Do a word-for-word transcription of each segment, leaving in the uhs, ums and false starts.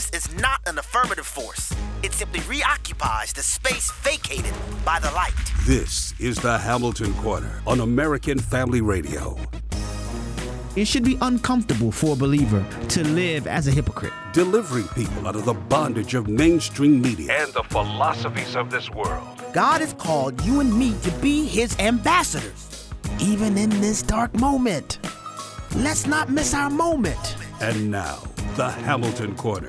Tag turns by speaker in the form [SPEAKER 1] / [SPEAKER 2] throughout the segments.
[SPEAKER 1] darkness is not an affirmative force. It simply reoccupies the space vacated by the light.
[SPEAKER 2] This is the Hamilton Corner on American Family Radio.
[SPEAKER 3] It should be uncomfortable for a believer to live as a hypocrite.
[SPEAKER 2] Delivering people out of the bondage of mainstream media
[SPEAKER 4] and the philosophies of this world.
[SPEAKER 1] God has called you and me to be his ambassadors, even in this dark moment. Let's not miss our moment.
[SPEAKER 2] And now, the Hamilton Corner.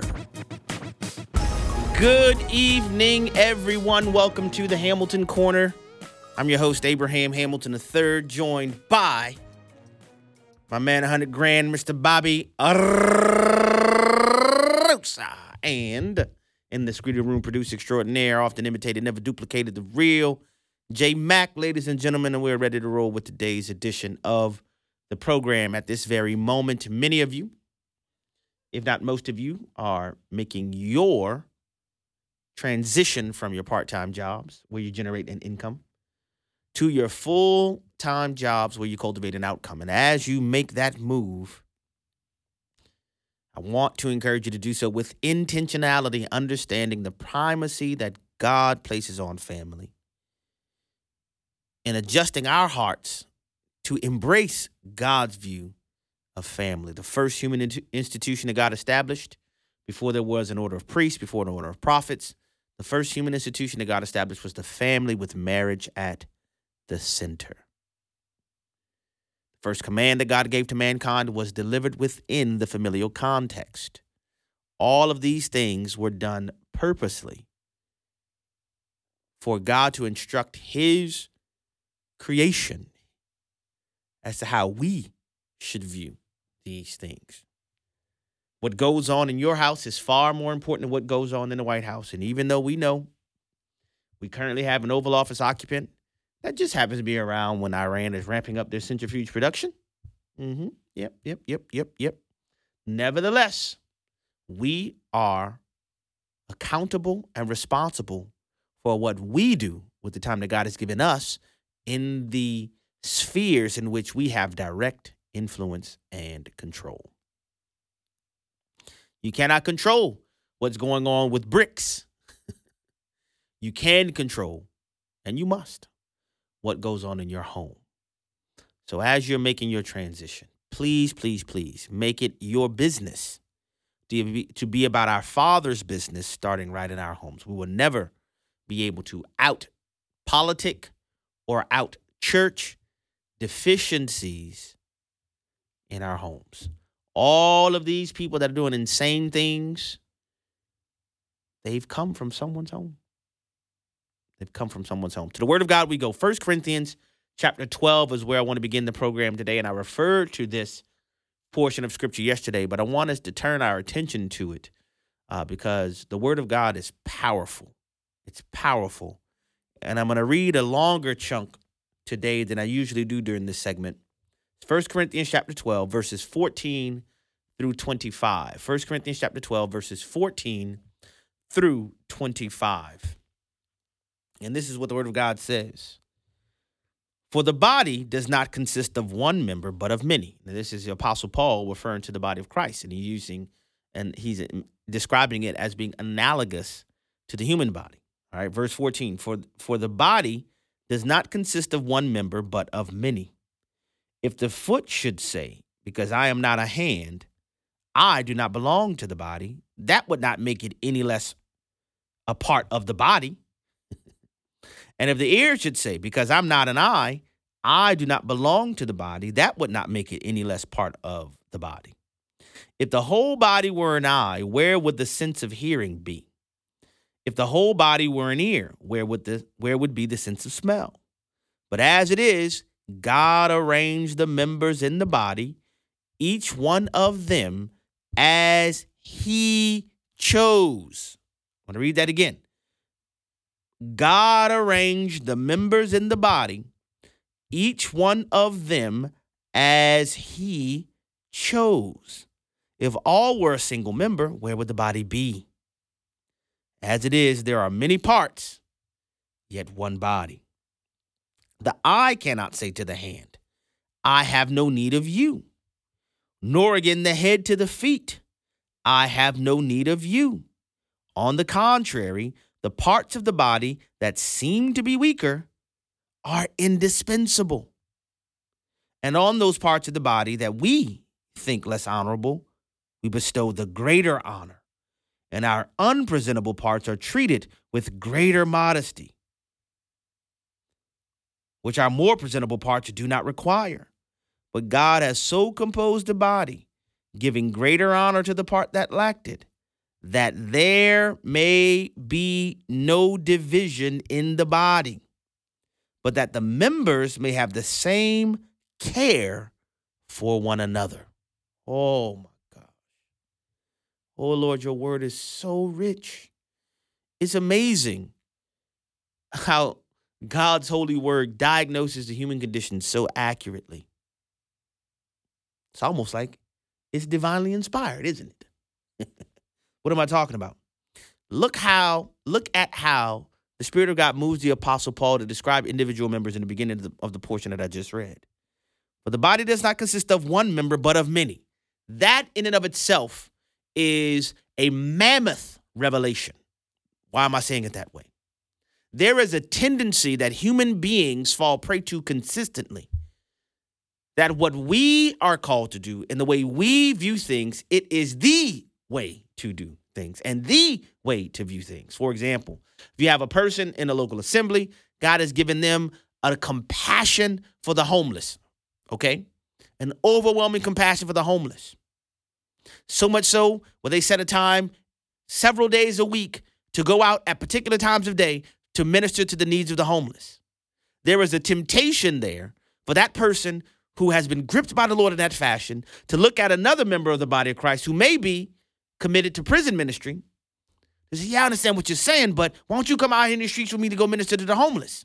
[SPEAKER 5] Good evening, everyone. Welcome to the Hamilton Corner. I'm your host, Abraham Hamilton the third, joined by my man, one hundred grand, Mister Bobby Arrosa. And in the Screedy Room, producer extraordinaire, often imitated, never duplicated, the real J Mac, ladies and gentlemen. And we're ready to roll with today's edition of the program. At this very moment, many of you, if not most of you, are making your transition from your part-time jobs where you generate an income to your full-time jobs where you cultivate an outcome. And as you make that move, I want to encourage you to do so with intentionality, understanding the primacy that God places on family, and adjusting our hearts to embrace God's view of family, the first human in- institution that God established before there was an order of priests, before an order of prophets. The first human institution that God established was the family, with marriage at the center. The first command that God gave to mankind was delivered within the familial context. All of these things were done purposely for God to instruct his creation as to how we should view these things. What goes on in your house is far more important than what goes on in the White House. And even though we know we currently have an Oval Office occupant that just happens to be around when Iran is ramping up their centrifuge production. Mm-hmm. Yep, yep, yep, yep, yep. Nevertheless, we are accountable and responsible for what we do with the time that God has given us in the spheres in which we have direct influence and control. You cannot control what's going on with bricks. You can control, and you must, what goes on in your home. So as you're making your transition, please, please, please make it your business to be, to be about our Father's business, starting right in our homes. We will never be able to out politic or out church deficiencies in our homes. All of these people that are doing insane things, they've come from someone's home. They've come from someone's home. To the Word of God we go. First Corinthians chapter twelve is where I want to begin the program today, and I referred to this portion of Scripture yesterday, but I want us to turn our attention to it uh, because the Word of God is powerful. It's powerful. And I'm going to read a longer chunk today than I usually do during this segment. First Corinthians chapter twelve, verses fourteen through twenty-five. First Corinthians chapter twelve, verses fourteen through twenty-five. And this is what the Word of God says. For the body does not consist of one member, but of many. Now, this is the Apostle Paul referring to the body of Christ, and he's using, and he's describing it as being analogous to the human body. All right, verse fourteen. For, for the body does not consist of one member, but of many. If the foot should say, because I am not a hand, I do not belong to the body, that would not make it any less a part of the body. And if the ear should say, because I'm not an eye, I do not belong to the body, that would not make it any less part of the body. If the whole body were an eye, where would the sense of hearing be? If the whole body were an ear, where would the where would be the sense of smell? But as it is, God arranged the members in the body, each one of them as he chose. I'm going to read that again. God arranged the members in the body, each one of them as he chose. If all were a single member, where would the body be? As it is, there are many parts, yet one body. The eye cannot say to the hand, I have no need of you, nor again the head to the feet, I have no need of you. On the contrary, the parts of the body that seem to be weaker are indispensable. And on those parts of the body that we think less honorable, we bestow the greater honor. And our unpresentable parts are treated with greater modesty, which our more presentable parts do not require. But God has so composed the body, giving greater honor to the part that lacked it, that there may be no division in the body, but that the members may have the same care for one another. Oh, my gosh. Oh, Lord, your word is so rich. It's amazing how God's holy word diagnoses the human condition so accurately. It's almost like it's divinely inspired, isn't it? What am I talking about? Look how, look at how the Spirit of God moves the Apostle Paul to describe individual members in the beginning of the, of the portion that I just read. For the body does not consist of one member, but of many. That in and of itself is a mammoth revelation. Why am I saying it that way? There is a tendency that human beings fall prey to consistently. That what we are called to do and the way we view things, it is the way to do things and the way to view things. For example, if you have a person in a local assembly, God has given them a compassion for the homeless, okay? An overwhelming compassion for the homeless. So much so where they set a time several days a week to go out at particular times of day to minister to the needs of the homeless. There is a temptation there for that person who has been gripped by the Lord in that fashion to look at another member of the body of Christ who may be committed to prison ministry. They say, yeah, I understand what you're saying, but why don't you come out here in the streets with me to go minister to the homeless?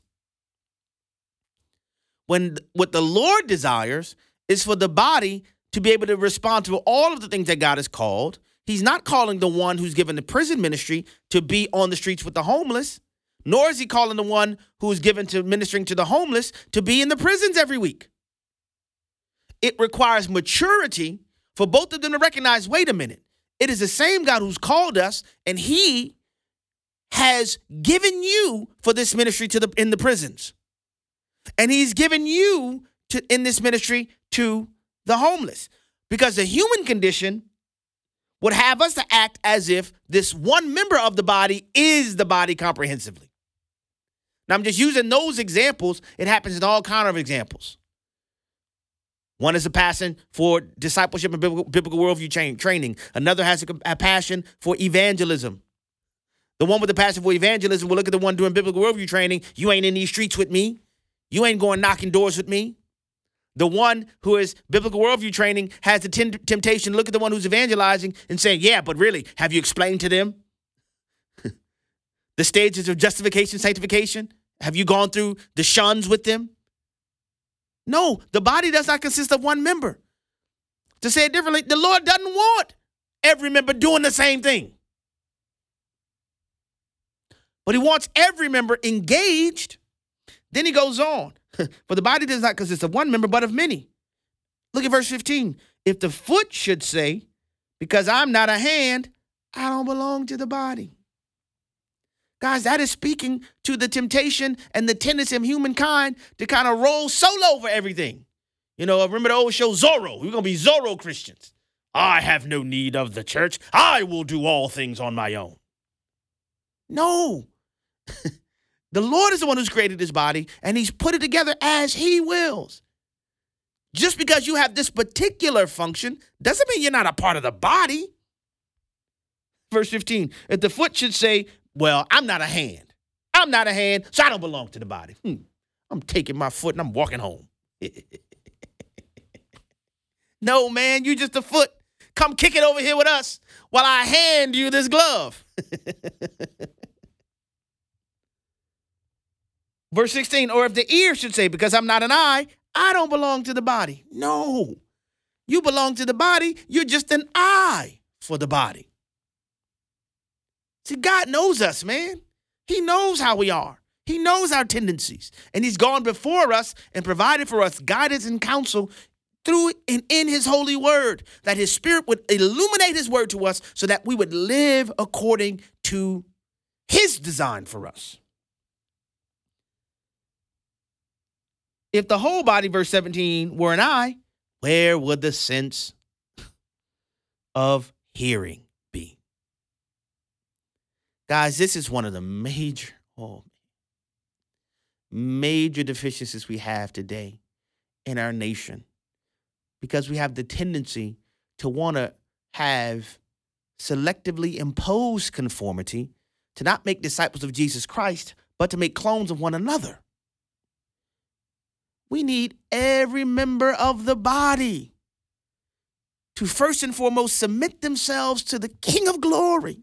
[SPEAKER 5] When what the Lord desires is for the body to be able to respond to all of the things that God has called. He's not calling the one who's given the prison ministry to be on the streets with the homeless, nor is he calling the one who is given to ministering to the homeless to be in the prisons every week. It requires maturity for both of them to recognize, wait a minute, it is the same God who's called us, and he has given you for this ministry to the in the prisons. And he's given you to in this ministry to the homeless. Because the human condition would have us to act as if this one member of the body is the body comprehensively. Now, I'm just using those examples. It happens in all kinds of examples. One is a passion for discipleship and biblical, biblical worldview cha- training. Another has a, a passion for evangelism. The one with the passion for evangelism will look at the one doing biblical worldview training. You ain't in these streets with me. You ain't going knocking doors with me. The one who is biblical worldview training has the t- temptation to look at the one who's evangelizing and say, yeah, but really, have you explained to them the stages of justification, sanctification? Have you gone through the shuns with them? No, the body does not consist of one member. To say it differently, the Lord doesn't want every member doing the same thing. But he wants every member engaged. Then he goes on. For the body does not consist of one member, but of many. Look at verse fifteen. If the foot should say, because I'm not a hand, I don't belong to the body. Guys, that is speaking to the temptation and the tendency of humankind to kind of roll solo over everything. You know, remember the old show Zorro? We're going to be Zorro Christians. I have no need of the church. I will do all things on my own. No. The Lord is the one who's created this body, and he's put it together as he wills. Just because you have this particular function doesn't mean you're not a part of the body. Verse fifteen, if the foot should say, well, I'm not a hand. I'm not a hand, so I don't belong to the body. Hmm. I'm taking my foot and I'm walking home. No, man, you just a foot. Come kick it over here with us while I hand you this glove. Verse sixteen, or if the ear should say, because I'm not an eye, I don't belong to the body. No, you belong to the body. You're just an eye for the body. See, God knows us, man. He knows how we are. He knows our tendencies. And he's gone before us and provided for us guidance and counsel through and in his holy word, that his spirit would illuminate his word to us so that we would live according to his design for us. If the whole body, verse seventeen, were an eye, where would the sense of hearing be? Guys, this is one of the major, oh, major deficiencies we have today in our nation, because we have the tendency to want to have selectively imposed conformity, to not make disciples of Jesus Christ, but to make clones of one another. We need every member of the body to first and foremost submit themselves to the King of Glory,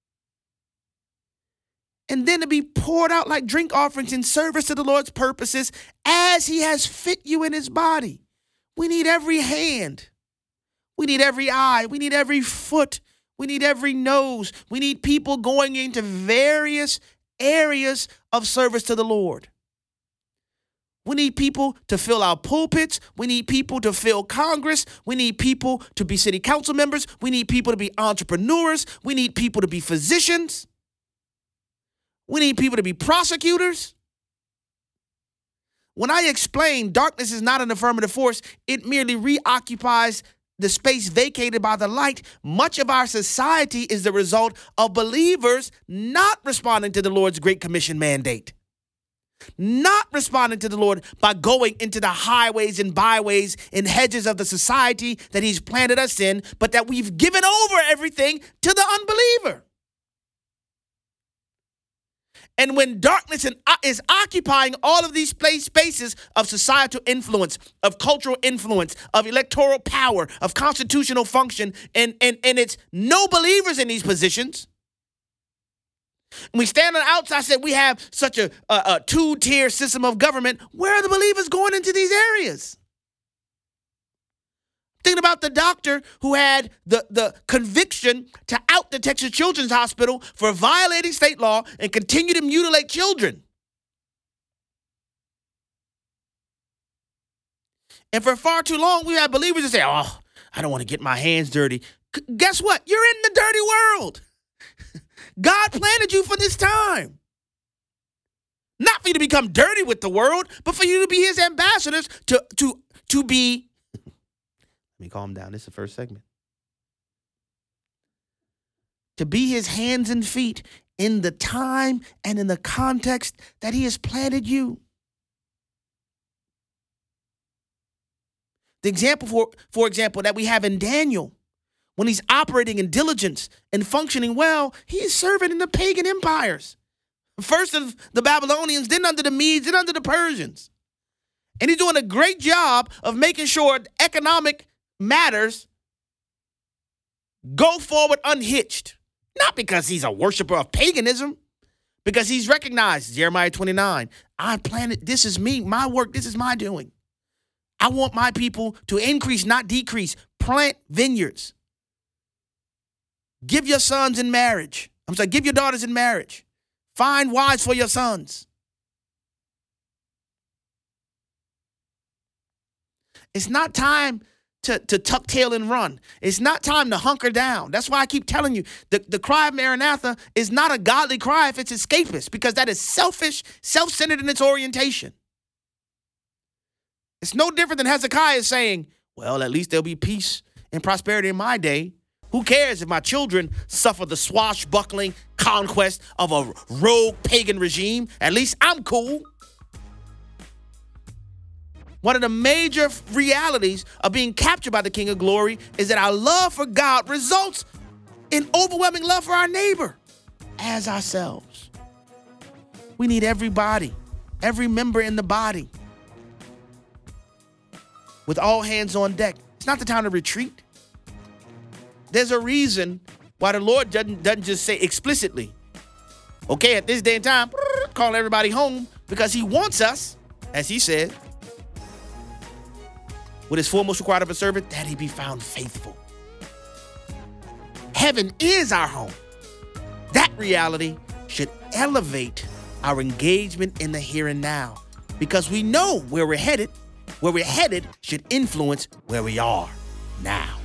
[SPEAKER 5] and then to be poured out like drink offerings in service to the Lord's purposes as he has fit you in his body. We need every hand. We need every eye. We need every foot. We need every nose. We need people going into various areas of service to the Lord. We need people to fill our pulpits. We need people to fill Congress. We need people to be city council members. We need people to be entrepreneurs. We need people to be physicians. We need people to be prosecutors. When I explain darkness is not an affirmative force, it merely reoccupies the space vacated by the light. Much of our society is the result of believers not responding to the Lord's Great Commission mandate. Not responding to the Lord by going into the highways and byways and hedges of the society that he's planted us in, but that we've given over everything to the unbeliever. And when darkness is occupying all of these place spaces of societal influence, of cultural influence, of electoral power, of constitutional function, and, and, and it's no believers in these positions, and we stand on the outside, said we have such a, a, a two-tier system of government. Where are the believers going into these areas? Thinking about the doctor who had the, the conviction to out the Texas Children's Hospital for violating state law and continue to mutilate children. And for far too long, we have believers that say, oh, I don't want to get my hands dirty. C- guess what? You're in the dirty world. God planted you for this time. Not for you to become dirty with the world, but for you to be his ambassadors, to, to, to be, let me calm down, this is the first segment. To be his hands and feet in the time and in the context that he has planted you. The example, for, for example, that we have in Daniel, when he's operating in diligence and functioning well, he is serving in the pagan empires. First of the Babylonians, then under the Medes, then under the Persians. And he's doing a great job of making sure economic matters go forward unhitched. Not because he's a worshiper of paganism, because he's recognized, Jeremiah twenty-nine, I planted, this is me, my work, this is my doing. I want my people to increase, not decrease. Plant vineyards. Give your sons in marriage. I'm sorry, give your daughters in marriage. Find wives for your sons. It's not time to, to tuck tail and run. It's not time to hunker down. That's why I keep telling you, the, the cry of Maranatha is not a godly cry if it's escapist, because that is selfish, self-centered in its orientation. It's no different than Hezekiah saying, well, at least there'll be peace and prosperity in my day. Who cares if my children suffer the swashbuckling conquest of a rogue pagan regime? At least I'm cool. One of the major realities of being captured by the King of Glory is that our love for God results in overwhelming love for our neighbor as ourselves. We need everybody, every member in the body, with all hands on deck. It's not the time to retreat. There's a reason why the Lord doesn't, doesn't just say explicitly, okay, at this day and time, call everybody home, because he wants us, as he said, with his foremost required of a servant, that he be found faithful. Heaven is our home. That reality should elevate our engagement in the here and now, because we know where we're headed,
[SPEAKER 1] where we're headed should influence where we are now.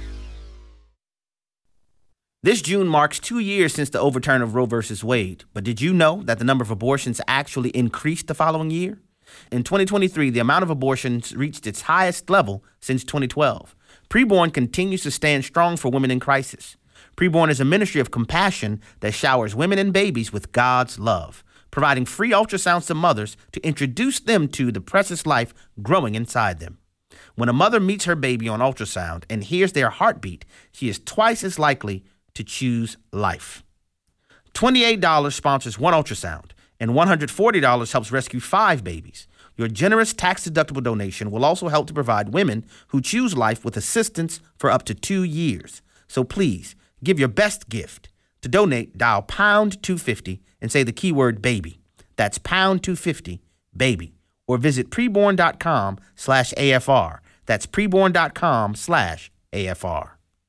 [SPEAKER 5] This June marks two years since the overturn of Roe versus Wade. But did you know that the number of abortions actually increased the following year? In twenty twenty-three, the amount of abortions reached its highest level since twenty twelve. Preborn continues to stand strong for women in crisis. Preborn is a ministry of compassion that showers women and babies with God's love, providing free ultrasounds to mothers to introduce them to the precious life growing inside them. When a mother meets her baby on ultrasound and hears their heartbeat, she is twice as likely to choose life. twenty-eight dollars sponsors one ultrasound, and one hundred forty dollars helps rescue five babies. Your generous tax-deductible donation will also help to provide women who choose life with assistance for up to two years. So please, give your best gift. To donate, dial pound two fifty and say the keyword baby. That's pound two fifty, baby. Or visit preborn.com slash AFR. That's preborn.com slash AFR.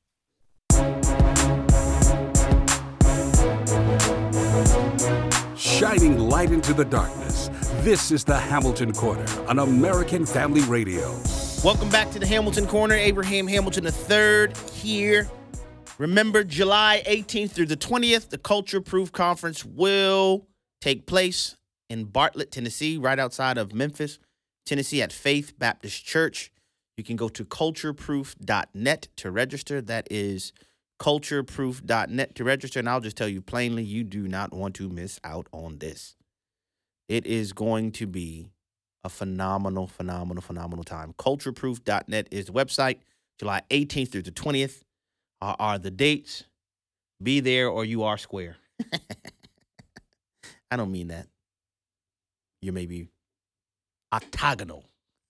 [SPEAKER 2] Shining light into the darkness. This is the Hamilton Corner on American Family Radio.
[SPEAKER 5] Welcome back to the Hamilton Corner. Abraham Hamilton the third here. Remember, July eighteenth through the twentieth, the Culture Proof Conference will take place in Bartlett, Tennessee, right outside of Memphis, Tennessee, at Faith Baptist Church. You can go to culture proof dot net to register. That is culture proof dot net to register. And I'll just tell you plainly, you do not want to miss out on this. It is going to be a phenomenal, phenomenal, phenomenal time. culture proof dot net is the website. July eighteenth through the twentieth are, are the dates. Be there or you are square. I don't mean that. You may be octagonal.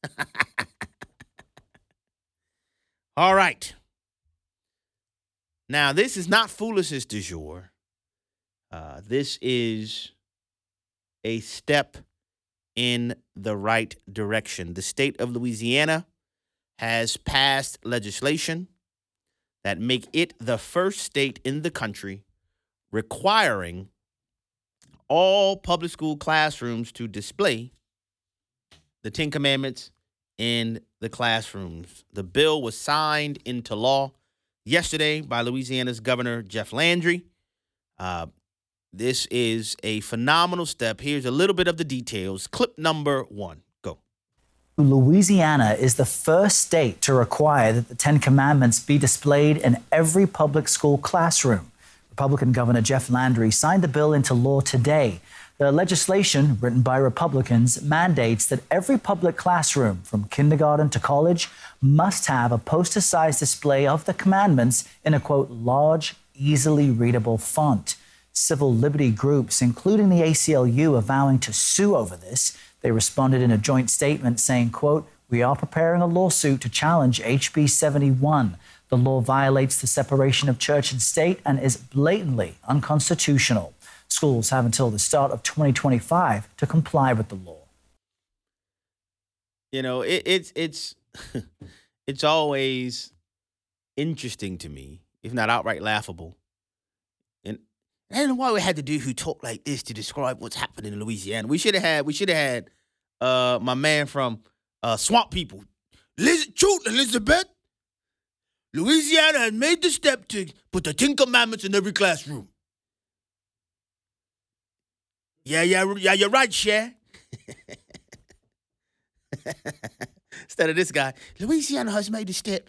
[SPEAKER 5] All right. Now, this is not foolishness du jour. Uh, this is a step in the right direction. The state of Louisiana has passed legislation that make it the first state in the country requiring all public school classrooms to display the Ten Commandments in the classrooms. The bill was signed into law yesterday by Louisiana's Governor Jeff Landry. Uh, this is a phenomenal step. Here's a little bit of the details. Clip number one. Go.
[SPEAKER 6] Louisiana is the first state to require that the Ten Commandments be displayed in every public school classroom. Republican Governor Jeff Landry signed the bill into law today. The legislation, written by Republicans, mandates that every public classroom, from kindergarten to college, must have a poster-sized display of the commandments in a, quote, large, easily readable font. Civil liberty groups, including the A C L U, are vowing to sue over this. They responded in a joint statement saying, quote, "We are preparing a lawsuit to challenge H B seventy-one. The law violates the separation of church and state and is blatantly unconstitutional. Schools have until the start of twenty twenty-five to comply with the law."
[SPEAKER 5] You know, it, it's it's it's always interesting to me, if not outright laughable. And I don't know why we had to do who talk like this to describe what's happening in Louisiana. We should have had we should have had uh, my man from uh, Swamp People. Liz, truth, Elizabeth. Louisiana has made the step to put the Ten Commandments in every classroom. Yeah, yeah, yeah, you're right, Cher. Instead of this guy, Louisiana has made a step.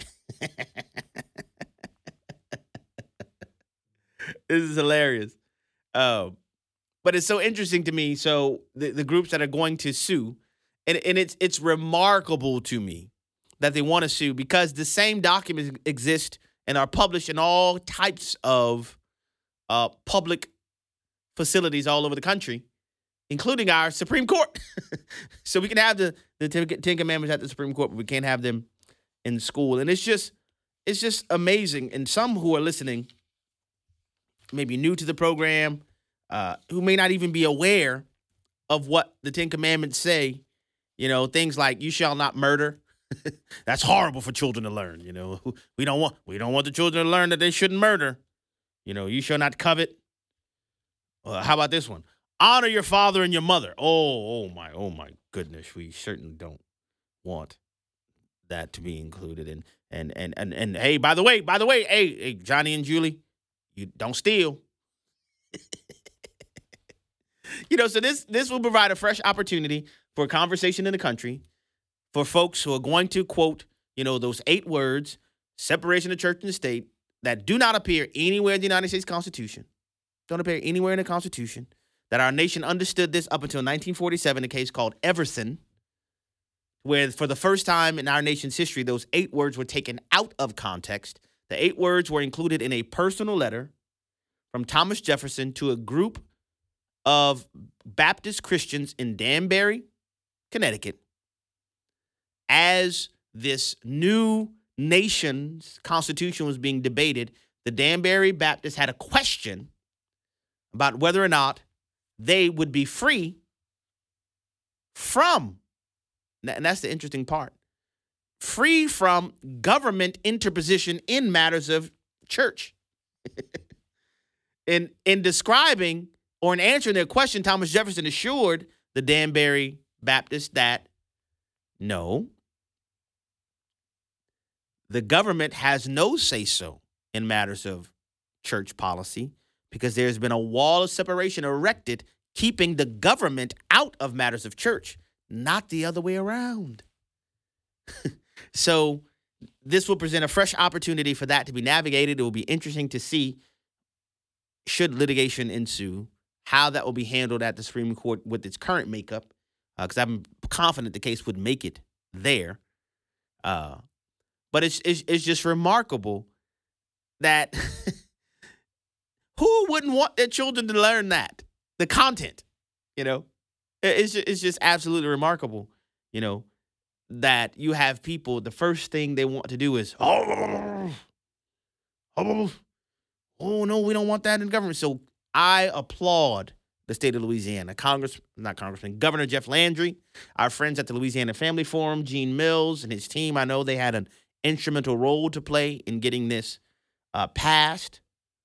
[SPEAKER 5] This is hilarious. Um, but it's so interesting to me. So the, the groups that are going to sue, and, and it's it's remarkable to me that they want to sue because the same documents exist and are published in all types of uh, public facilities all over the country, including our Supreme Court. So we can have the, the Ten Commandments at the Supreme Court, but we can't have them in school. And it's just it's just amazing. And some who are listening, maybe new to the program, uh, who may not even be aware of what the Ten Commandments say, you know, things like you shall not murder. That's horrible for children to learn. You know, we don't want we don't want the children to learn that they shouldn't murder. You know, you shall not covet. Uh, how about this one? Honor your father and your mother. Oh, oh my, oh my goodness. We certainly don't want that to be included. And and and and and hey, by the way, by the way, hey, hey Johnny and Julie, you don't steal. You know, so this this will provide a fresh opportunity for a conversation in the country for folks who are going to quote, you know, those eight words, separation of church and state, that do not appear anywhere in the United States Constitution. Don't appear anywhere in the Constitution. That our nation understood this up until nineteen forty-seven, a case called Everson, where for the first time in our nation's history, those eight words were taken out of context. The eight words were included in a personal letter from Thomas Jefferson to a group of Baptist Christians in Danbury, Connecticut, as this new nation's constitution was being debated. The Danbury Baptists had a question about whether or not they would be free from, and that's the interesting part, free from government interposition in matters of church. in, in describing or in answering their question, Thomas Jefferson assured the Danbury Baptists that, no, the government has no say-so in matters of church policy because there's been a wall of separation erected keeping the government out of matters of church, not the other way around. So this will present a fresh opportunity for that to be navigated. It will be interesting to see, should litigation ensue, how that will be handled at the Supreme Court with its current makeup, because uh, I'm confident the case would make it there. Uh, but it's, it's it's just remarkable that who wouldn't want their children to learn that? The content, you know? It's just, it's just absolutely remarkable, you know, that you have people, the first thing they want to do is, oh, oh, oh no, we don't want that in government. So I applaud the state of Louisiana, Congress, not Congressman, Governor Jeff Landry, our friends at the Louisiana Family Forum, Gene Mills and his team. I know they had an instrumental role to play in getting this uh, passed.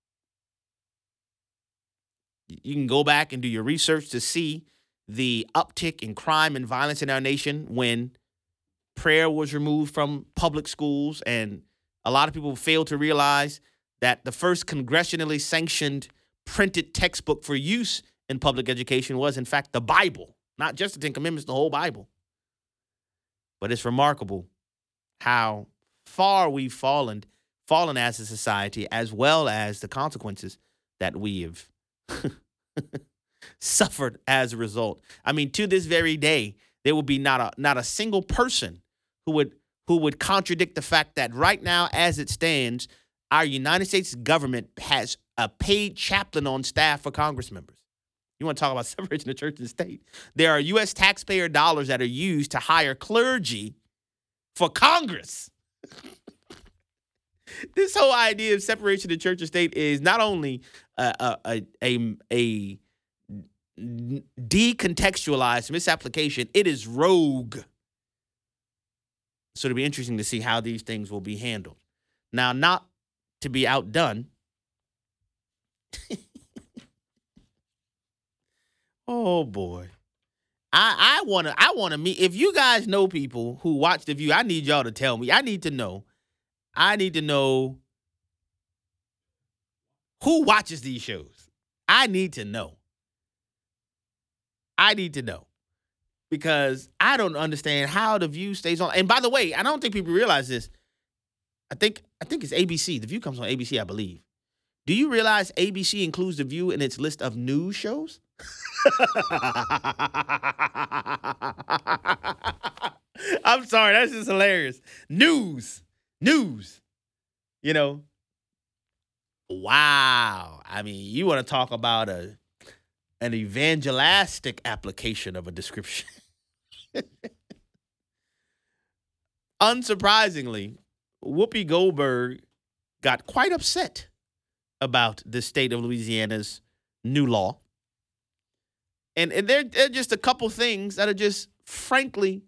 [SPEAKER 5] You can go back and do your research to see the uptick in crime and violence in our nation when prayer was removed from public schools. And a lot of people fail to realize that the first congressionally sanctioned printed textbook for use in public education was, in fact, the Bible, not just the Ten Commandments, the whole Bible. But it's remarkable how far we've fallen, fallen as a society, as well as the consequences that we have suffered as a result. I mean, to this very day, there will be not a not a single person who would who would contradict the fact that right now, as it stands, our United States government has a paid chaplain on staff for Congress members. You want to talk about separation of church and state? There are U S taxpayer dollars that are used to hire clergy for Congress. This whole idea of separation of church and state is not only a, a, a, a decontextualized misapplication, it is rogue. So it'll be interesting to see how these things will be handled. Now, not to be outdone, oh boy, I I want to I want to meet. If you guys know people who watch The View, I need y'all to tell me. I need to know. I need to know who watches these shows. I need to know. I need to know. Because I don't understand how The View stays on. And by the way, I don't think people realize this. I think I think it's A B C. The View comes on A B C, I believe. Do you realize A B C includes The View in its list of news shows? I'm sorry, that's just hilarious. News. News. You know. Wow. I mean, you want to talk about a an evangelistic application of a description. Unsurprisingly, Whoopi Goldberg got quite upset about the state of Louisiana's new law. And, and there, there are just a couple things that are just frankly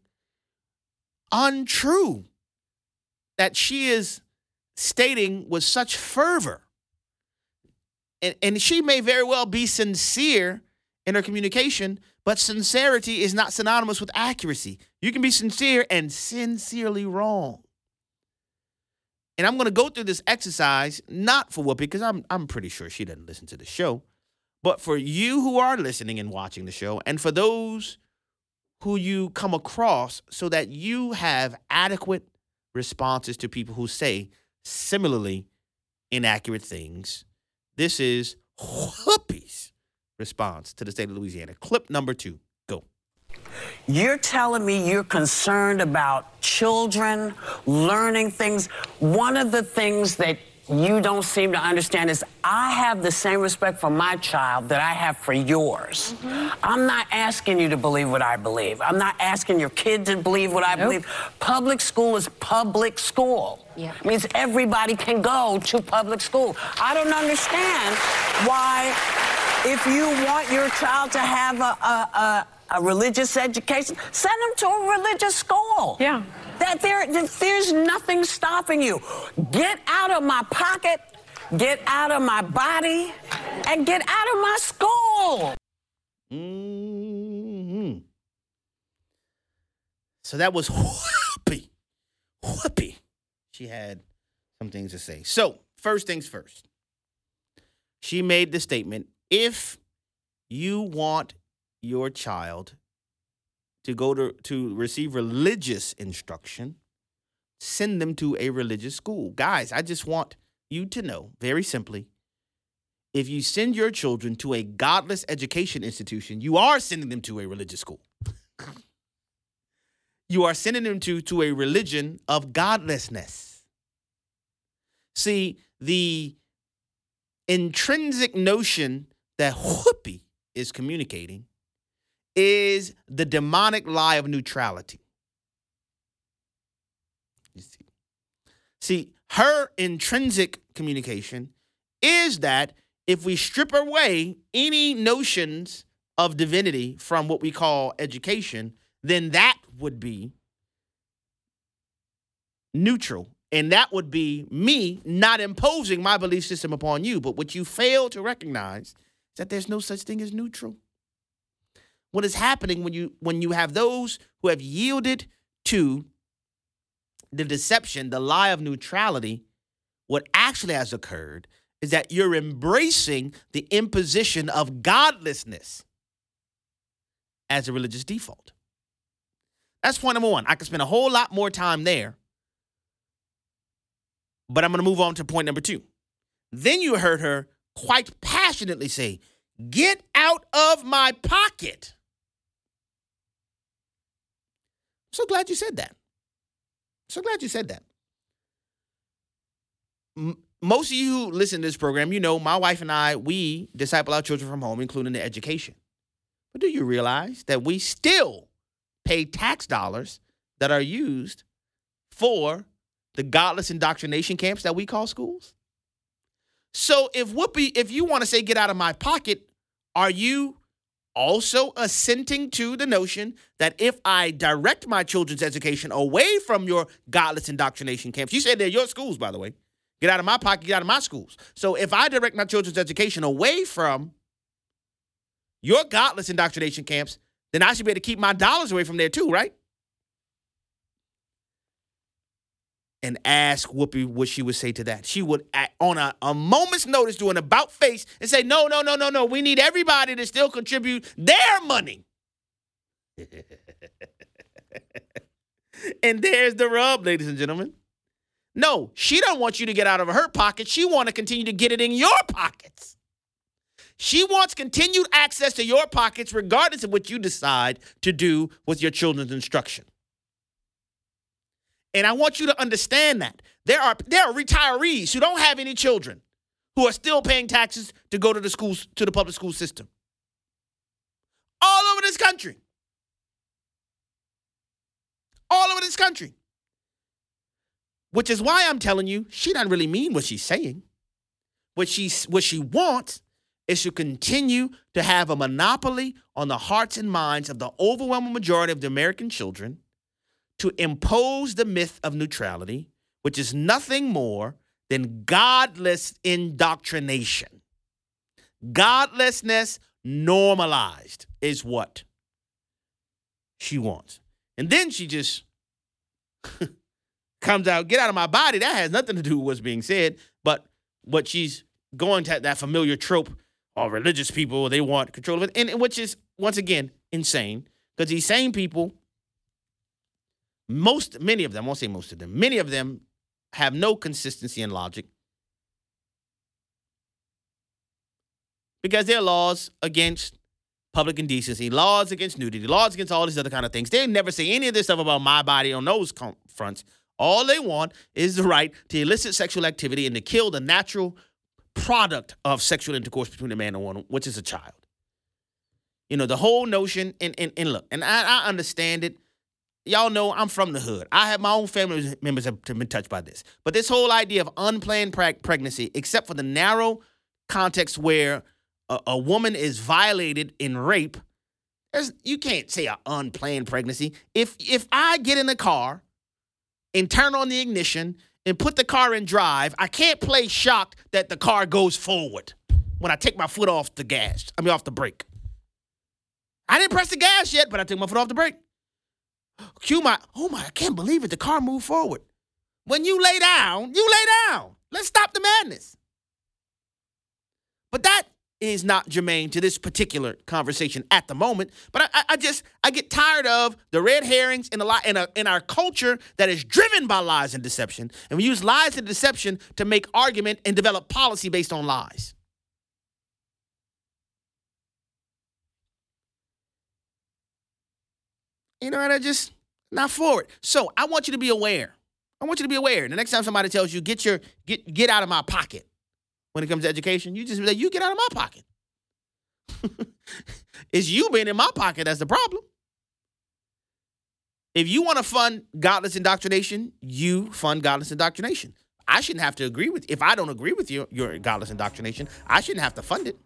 [SPEAKER 5] untrue that she is stating with such fervor. And, and she may very well be sincere in her communication, but sincerity is not synonymous with accuracy. You can be sincere and sincerely wrong. And I'm going to go through this exercise, not for Whoopi, because I'm, I'm pretty sure she doesn't listen to the show, but for you who are listening and watching the show, and for those who you come across so that you have adequate responses to people who say similarly inaccurate things. This is Whoopi's response to the state of Louisiana. Clip number two. Go.
[SPEAKER 7] You're telling me you're concerned about children learning things. One of the things that you don't seem to understand is I have the same respect for my child that I have for yours. Mm-hmm. I'm not asking you to believe what I believe. I'm not asking your kid to believe what I nope. believe. Public school is public school. Yeah. It means everybody can go to public school. I don't understand why, if you want your child to have a, a, a, a religious education, send them to a religious school. Yeah. That there, that there's nothing stopping you. Get out of my pocket, get out of my body, and get out of my school.
[SPEAKER 5] Mm-hmm. So that was Whoopi. Whoopi. She had some things to say. So, first things first. She made the statement, if you want your child to go to, to receive religious instruction, send them to a religious school. Guys, I just want you to know, very simply, if you send your children to a godless education institution, you are sending them to a religious school. You are sending them to, to a religion of godlessness. See, the intrinsic notion that Whoopi is communicating is the demonic lie of neutrality. You see. See, her intrinsic communication is that if we strip away any notions of divinity from what we call education, then that would be neutral. And that would be me not imposing my belief system upon you. But what you fail to recognize is that there's no such thing as neutral. What is happening when you when you have those who have yielded to the deception, the lie of neutrality, what actually has occurred is that you're embracing the imposition of godlessness as a religious default. That's point number one. I could spend a whole lot more time there, but I'm going to move on to point number two. Then you heard her quite passionately say, "Get out of my pocket." I'm so glad you said that. So glad you said that. M- most of you who listen to this program, you know my wife and I, we disciple our children from home, including their education. But do you realize that we still pay tax dollars that are used for the godless indoctrination camps that we call schools? So if Whoopi, if you want to say get out of my pocket, are you also assenting to the notion that if I direct my children's education away from your godless indoctrination camps, you said they're your schools, by the way, get out of my pocket, get out of my schools. So if I direct my children's education away from your godless indoctrination camps, then I should be able to keep my dollars away from there too, right? And ask Whoopi what she would say to that. She would, on a, a moment's notice, do an about face and say, no, no, no, no, no. We need everybody to still contribute their money. And there's the rub, ladies and gentlemen. No, she don't want you to get out of her pocket. She want to continue to get it in your pockets. She wants continued access to your pockets regardless of what you decide to do with your children's instruction. And I want you to understand that. There are there are retirees who don't have any children who are still paying taxes to go to the schools, to the public school system. All over this country. All over this country. Which is why I'm telling you, she doesn't really mean what she's saying. What she, what she wants is to continue to have a monopoly on the hearts and minds of the overwhelming majority of the American children, to impose the myth of neutrality, which is nothing more than godless indoctrination. Godlessness, normalized is what she wants. And then she just comes out, get out of my body. That has nothing to do with what's being said. But what she's going to, that familiar trope, all religious people, they want control of it. And which is, once again, insane. Because these same people, most, many of them, I won't say most of them, many of them have no consistency in logic. Because there are laws against public indecency, laws against nudity, laws against all these other kind of things. They never say any of this stuff about my body on those fronts. All they want is the right to elicit sexual activity and to kill the natural product of sexual intercourse between a man and a woman, which is a child. You know, the whole notion, and, and, and look, and I, I understand it. Y'all know I'm from the hood. I have my own family members have been touched by this. But this whole idea of unplanned preg- pregnancy, except for the narrow context where a, a woman is violated in rape, you can't say an unplanned pregnancy. If if I get in the car and turn on the ignition and put the car in drive, I can't play shocked that the car goes forward when I take my foot off the gas. I mean, off the brake. I didn't press the gas yet, but I took my foot off the brake. Cue my, oh my, I can't believe it. The car moved forward. When you lay down, you lay down. Let's stop the madness. But that is not germane to this particular conversation at the moment. But I, I just, I get tired of the red herrings in a lot in, a, in our culture that is driven by lies and deception. And we use lies and deception to make argument and develop policy based on lies. You know, and I just, not for it. So I want you to be aware. I want you to be aware. The next time somebody tells you, get your, get, get out of my pocket when it comes to education, you just be like, you get out of my pocket. It's you being in my pocket that's the problem. If you want to fund godless indoctrination, you fund godless indoctrination. I shouldn't have to agree with, if I don't agree with you, your godless indoctrination, I shouldn't have to fund it.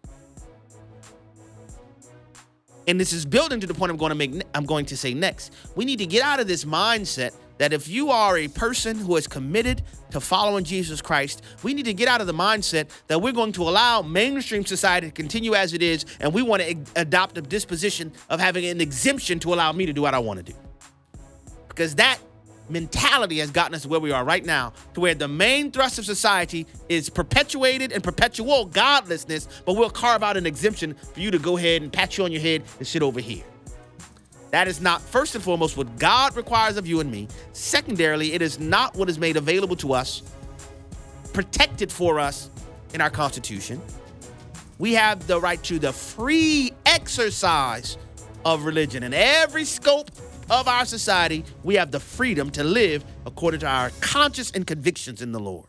[SPEAKER 5] And this is building to the point I'm going to make, I'm going to say next. We need to get out of this mindset that if you are a person who is committed to following Jesus Christ, we need to get out of the mindset that we're going to allow mainstream society to continue as it is, and we want to adopt a disposition of having an exemption to allow me to do what I want to do. Because that mentality has gotten us to where we are right now, to where the main thrust of society is perpetuated and perpetual godlessness, but we'll carve out an exemption for you to go ahead and pat you on your head and sit over here. That is not, first and foremost, what God requires of you and me. Secondarily, it is not what is made available to us, protected for us in our Constitution. We have the right to the free exercise of religion. In every scope of our society, we have the freedom to live according to our conscience and convictions in the Lord.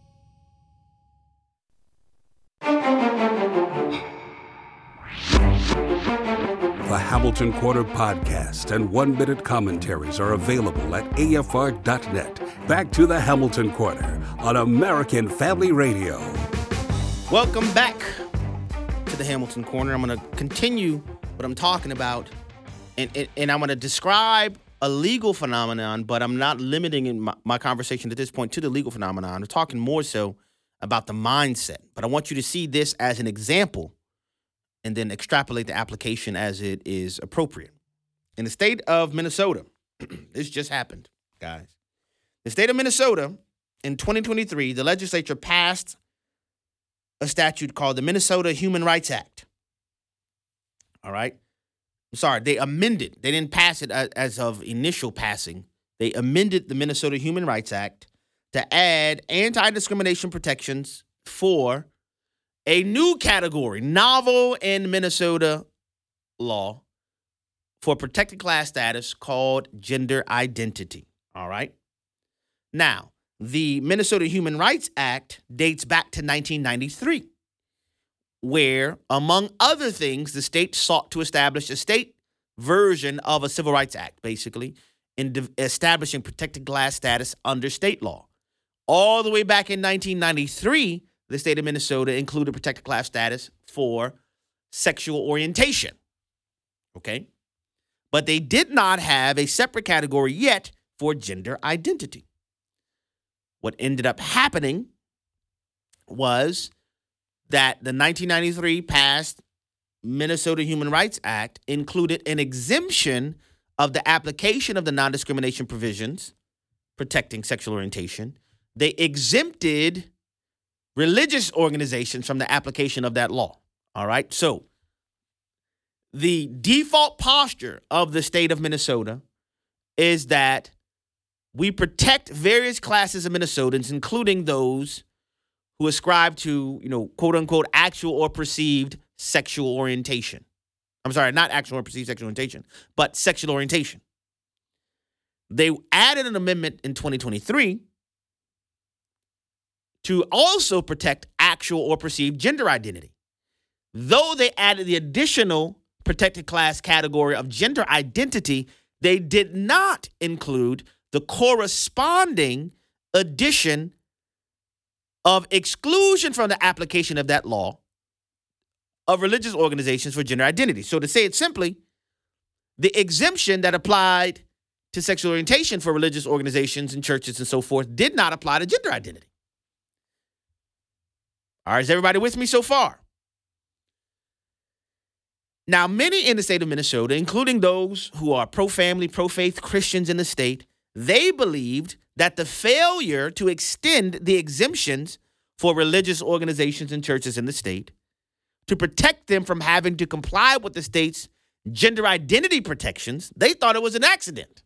[SPEAKER 2] The Hamilton Quarter podcast and one-minute commentaries are available at A F R dot net. Back to the Hamilton Quarter on American Family Radio.
[SPEAKER 5] Welcome back to the Hamilton Corner. I'm going to continue what I'm talking about, and, and, and I'm going to describe a legal phenomenon, but I'm not limiting in my, my conversation at this point to the legal phenomenon. I'm talking more so about the mindset. But I want you to see this as an example and then extrapolate the application as it is appropriate. In the state of Minnesota, this just happened, guys. The state of Minnesota, in twenty twenty-three, the legislature passed a statute called the Minnesota Human Rights Act. All right? I'm sorry, they amended. They didn't pass it as of initial passing. They amended the Minnesota Human Rights Act to add anti-discrimination protections for a new category, novel in Minnesota law, for protected class status called gender identity. All right? Now, the Minnesota Human Rights Act dates back to nineteen ninety-three, where, among other things, the state sought to establish a state version of a Civil Rights Act, basically, in de- establishing protected class status under state law. All the way back in nineteen ninety-three, the state of Minnesota included protected class status for sexual orientation. Okay? But they did not have a separate category yet for gender identity. What ended up happening was that the nineteen ninety-three passed Minnesota Human Rights Act included an exemption of the application of the non-discrimination provisions protecting sexual orientation. They exempted religious organizations from the application of that law. All right. So the default posture of the state of Minnesota is that we protect various classes of Minnesotans, including those who ascribe to, you know, quote unquote, actual or perceived sexual orientation. I'm sorry, not actual or perceived sexual orientation, but sexual orientation. They added an amendment in twenty twenty-three to also protect actual or perceived gender identity. Though they added the additional protected class category of gender identity, they did not include the corresponding addition of exclusion from the application of that law of religious organizations for gender identity. So to say it simply, the exemption that applied to sexual orientation for religious organizations and churches and so forth did not apply to gender identity. All right, is everybody with me so far? Now, many in the state of Minnesota, including those who are pro-family, pro-faith Christians in the state, they believed that the failure to extend the exemptions for religious organizations and churches in the state to protect them from having to comply with the state's gender identity protections, they thought it was an accident.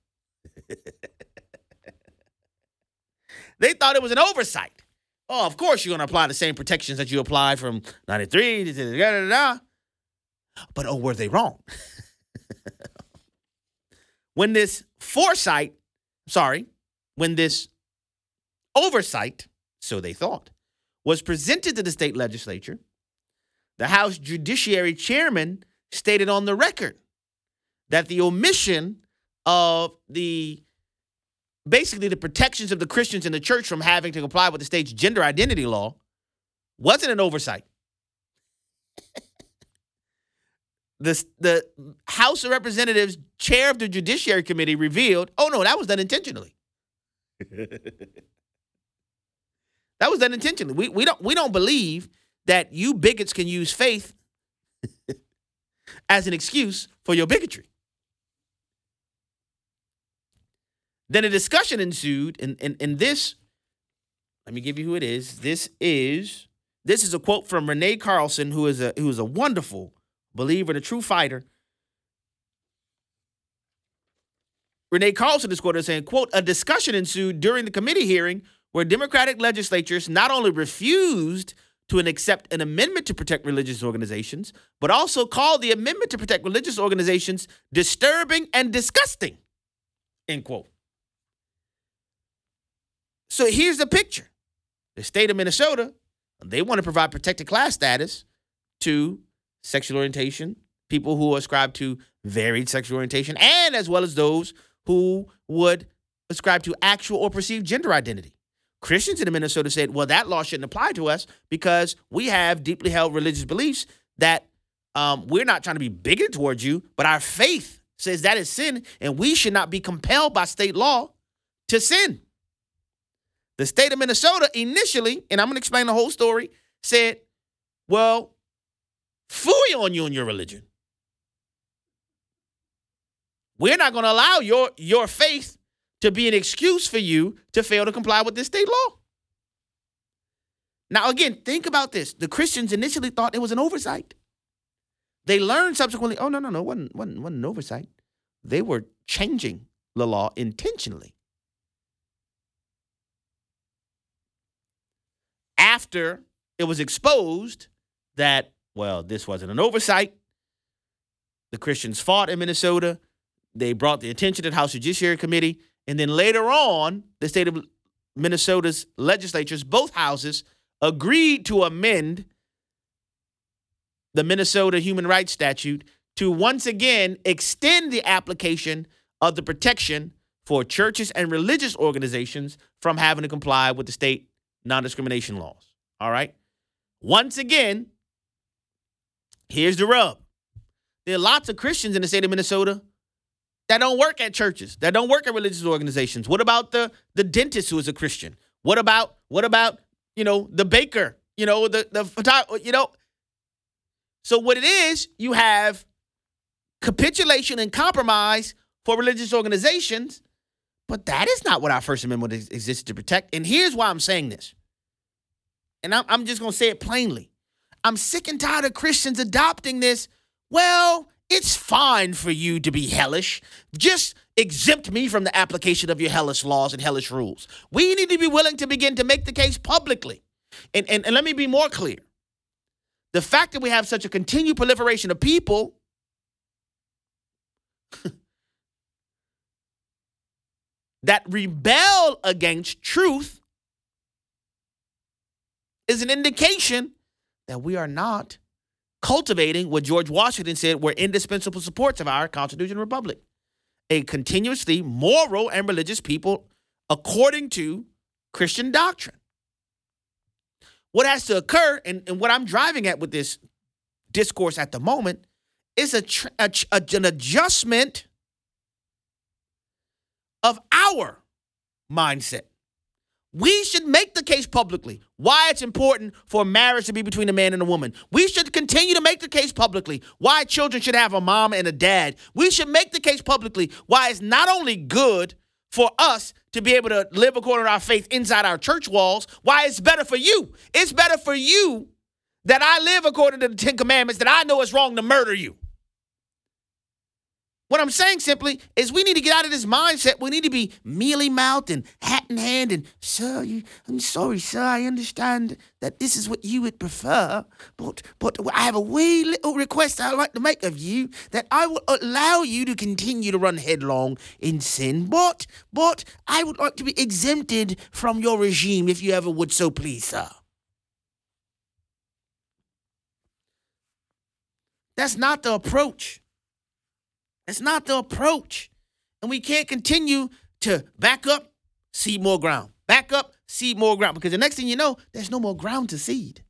[SPEAKER 5] They thought it was an oversight. Oh, of course you're going to apply the same protections that you applied from ninety-three. Da, da, da, da, da. But oh, were they wrong? When this foresight, sorry, when this oversight, so they thought, was presented to the state legislature, the House Judiciary Chairman stated on the record that the omission of the, basically the protections of the Christians in the church from having to comply with the state's gender identity law wasn't an oversight. The, the House of Representatives chair of the Judiciary Committee revealed, oh, no, that was done intentionally. That was done intentionally. We, we, don't, we don't believe that you bigots can use faith as an excuse for your bigotry. Then a discussion ensued, and in, in, in this, let me give you who it is. This is, this is a quote from Renee Carlson, who is a who is a wonderful believer and a true fighter. Renee Carlson is quoted as saying, quote, a discussion ensued during the committee hearing where Democratic legislatures not only refused to accept an amendment to protect religious organizations, but also called the amendment to protect religious organizations disturbing and disgusting, end quote. So here's the picture. The state of Minnesota, they want to provide protected class status to sexual orientation, people who ascribe to varied sexual orientation, and as well as those who would ascribe to actual or perceived gender identity. Christians in Minnesota said, well, that law shouldn't apply to us because we have deeply held religious beliefs that um, we're not trying to be bigoted towards you, but our faith says that is sin, and we should not be compelled by state law to sin. The state of Minnesota initially, and I'm going to explain the whole story, said, well, phooey on you and your religion. We're not going to allow your, your faith to be an excuse for you to fail to comply with this state law. Now, again, think about this. The Christians initially thought it was an oversight. They learned subsequently, oh, no, no, no, it wasn't, wasn't, wasn't an oversight. They were changing the law intentionally. After it was exposed that, well, this wasn't an oversight, the Christians fought in Minnesota. They brought the attention to the House Judiciary Committee. And then later on, the state of Minnesota's legislatures, both houses, agreed to amend the Minnesota Human Rights Statute to once again extend the application of the protection for churches and religious organizations from having to comply with the state non-discrimination laws. All right? Once again, here's the rub. There are lots of Christians in the state of Minnesota that don't work at churches, that don't work at religious organizations. What about the, the dentist who is a Christian? What about, what about, you know, the baker, you know, the, the photographer, you know? So what it is, you have capitulation and compromise for religious organizations, but that is not what our First Amendment ex- exists to protect. And here's why I'm saying this. And I'm, I'm just going to say it plainly. I'm sick and tired of Christians adopting this. Well, it's fine for you to be hellish. Just exempt me from the application of your hellish laws and hellish rules. We need to be willing to begin to make the case publicly. And, and, and let me be more clear. The fact that we have such a continued proliferation of people that rebel against truth is an indication that we are not cultivating what George Washington said were indispensable supports of our Constitution and Republic. A continuously moral and religious people according to Christian doctrine. What has to occur, and, and what I'm driving at with this discourse at the moment, is a, tr- a, a an adjustment of our mindset. We should make the case publicly why it's important for marriage to be between a man and a woman. We should continue to make the case publicly why children should have a mom and a dad. We should make the case publicly why it's not only good for us to be able to live according to our faith inside our church walls, why it's better for you. It's better for you that I live according to the Ten Commandments, that I know it's wrong to murder you. What I'm saying simply is we need to get out of this mindset. We need to be mealy-mouthed and hat in hand and, sir, you, I'm sorry, sir, I understand that this is what you would prefer, but but I have a wee little request I'd like to make of you, that I will allow you to continue to run headlong in sin, but, but I would like to be exempted from your regime if you ever would so please, sir. That's not the approach. That's not the approach. And we can't continue to back up, seed more ground. Back up, seed more ground. Because the next thing you know, there's no more ground to seed.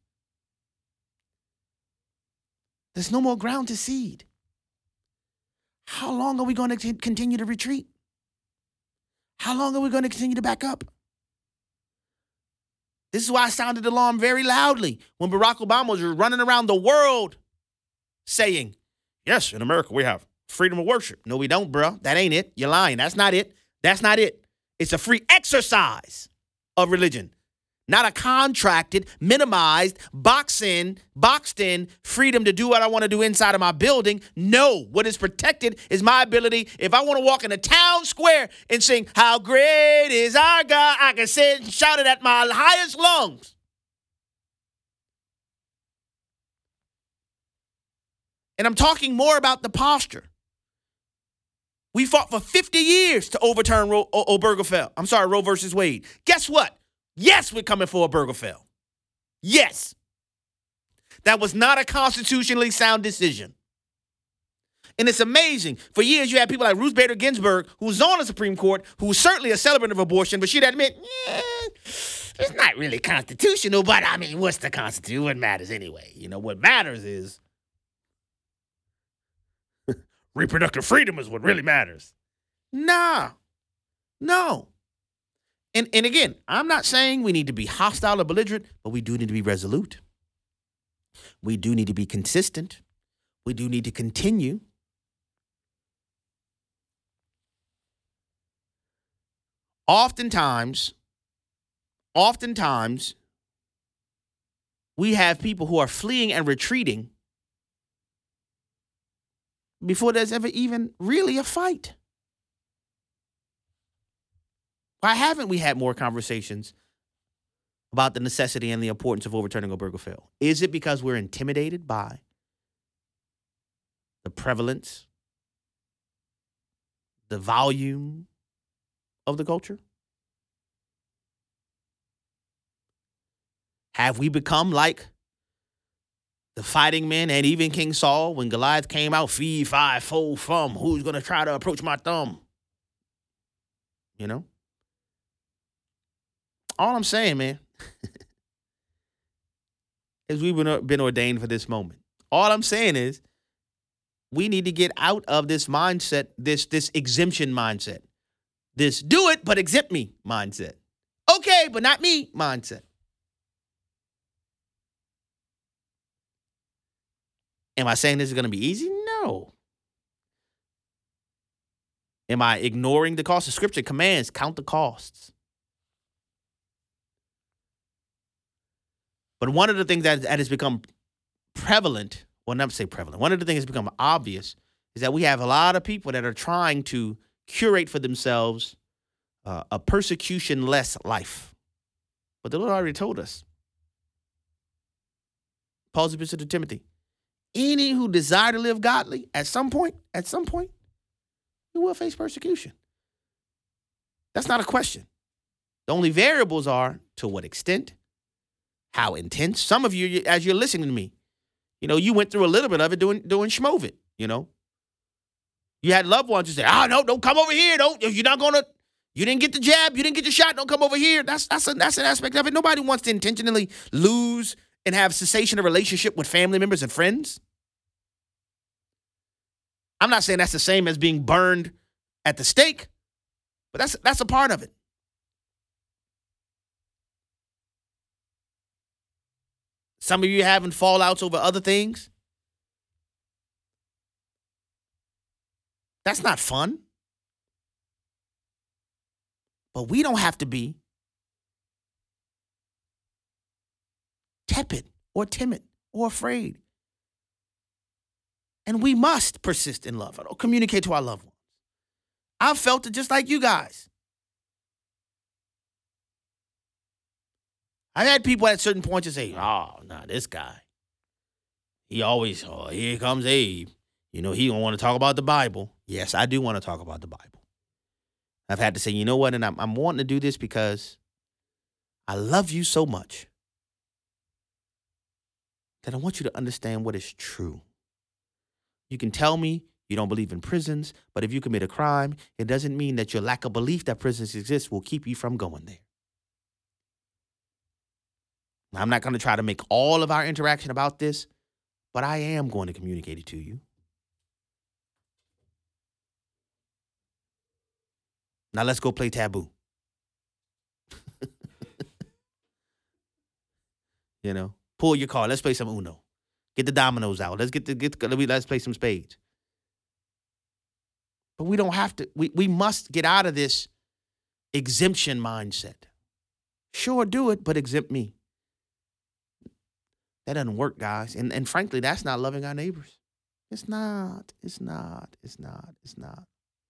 [SPEAKER 5] There's no more ground to seed. How long are we going to continue to retreat? How long are we going to continue to back up? This is why I sounded the alarm very loudly when Barack Obama was running around the world saying, yes, in America we have freedom of worship. No, we don't, bro. That ain't it. You're lying. That's not it. That's not it. It's a free exercise of religion, not a contracted, minimized, boxed in, boxed in freedom to do what I want to do inside of my building. No, what is protected is my ability. If I want to walk in a town square and sing, how great is our God, I can say it and shout it at my highest lungs. And I'm talking more about the posture. We fought for fifty years to overturn Roe o- Obergefell. I'm sorry, Roe versus Wade. Guess what? Yes, we're coming for Obergefell. Yes. That was not a constitutionally sound decision. And it's amazing. For years, you had people like Ruth Bader Ginsburg, who's on the Supreme Court, who's certainly a celebrant of abortion, but she'd admit, yeah, it's not really constitutional, but I mean, what's the Constitution? What matters anyway? You know, what matters is reproductive freedom is what really matters. Nah, no. And, and again, I'm not saying we need to be hostile or belligerent, but we do need to be resolute. We do need to be consistent. We do need to continue. Oftentimes, oftentimes, we have people who are fleeing and retreating before there's ever even really a fight. Why haven't we had more conversations about the necessity and the importance of overturning Obergefell? Is it because we're intimidated by the prevalence, the volume of the culture? Have we become like the fighting men and even King Saul when Goliath came out, fee, fi, fo, fum, who's going to try to approach my thumb? You know? All I'm saying, man, is we've been, been ordained for this moment. All I'm saying is we need to get out of this mindset, this, this exemption mindset, this do it, but exempt me mindset. Okay, but not me mindset. Am I saying this is going to be easy? No. Am I ignoring the cost? The scripture commands, count the costs. But one of the things that, that has become prevalent, well, not to say prevalent, one of the things that's become obvious is that we have a lot of people that are trying to curate for themselves uh, a persecution-less life. But the Lord already told us. Paul's epistle to Timothy. Any who desire to live godly, at some point, at some point, you will face persecution. That's not a question. The only variables are to what extent, how intense. Some of you, as you're listening to me, you know, you went through a little bit of it doing doing schmovit, you know. You had loved ones who say, oh, no, don't come over here. Don't, you're not going to, you didn't get the jab, you didn't get the shot, don't come over here. That's that's a, that's an aspect of it. Nobody wants to intentionally lose and have cessation of relationship with family members and friends. I'm not saying that's the same as being burned at the stake, but that's that's a part of it. Some of you having fallouts over other things. That's not fun. But we don't have to be tepid or timid or afraid. And we must persist in love. Or communicate to our loved ones. I've felt it just like you guys. I've had people at certain points to say, oh, nah, this guy. He always, oh, here comes Abe. You know, he don't want to talk about the Bible. Yes, I do want to talk about the Bible. I've had to say, you know what, and I'm, I'm wanting to do this because I love you so much that I want you to understand what is true. You can tell me you don't believe in prisons, but if you commit a crime, it doesn't mean that your lack of belief that prisons exist will keep you from going there. Now, I'm not going to try to make all of our interaction about this, but I am going to communicate it to you. Now let's go play Taboo. You know, pull your card. Let's play some Uno. Get the dominoes out. Let's get the get. The, let's play some spades. But we don't have to. We we must get out of this exemption mindset. Sure, do it, but exempt me. That doesn't work, guys. And and frankly, that's not loving our neighbors. It's not. It's not. It's not. It's not.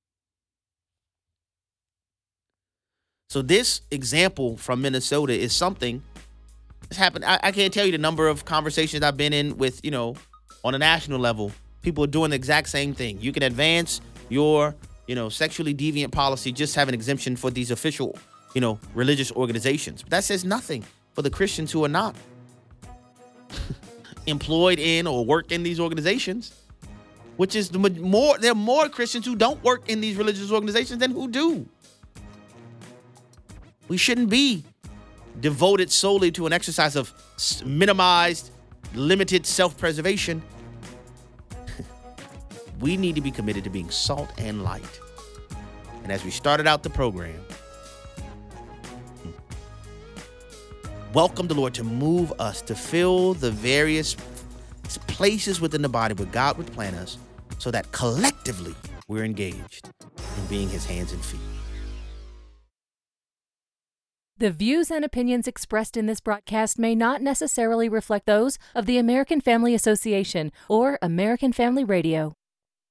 [SPEAKER 5] So this example from Minnesota is something that's happened. I, I can't tell you the number of conversations I've been in with, you know, on a national level. People are doing the exact same thing. You can advance your, you know, sexually deviant policy, just have an exemption for these official, you know, religious organizations. But that says nothing for the Christians who are not employed in or work in these organizations, which is the more, there are more Christians who don't work in these religious organizations than who do. We shouldn't be devoted solely to an exercise of minimized, limited self-preservation. We need to be committed to being salt and light. And as we started out the program, welcome the Lord to move us to fill the various places within the body where God would plant us so that collectively we're engaged in being his hands and feet.
[SPEAKER 8] The views and opinions expressed in this broadcast may not necessarily reflect those of the American Family Association or American Family Radio.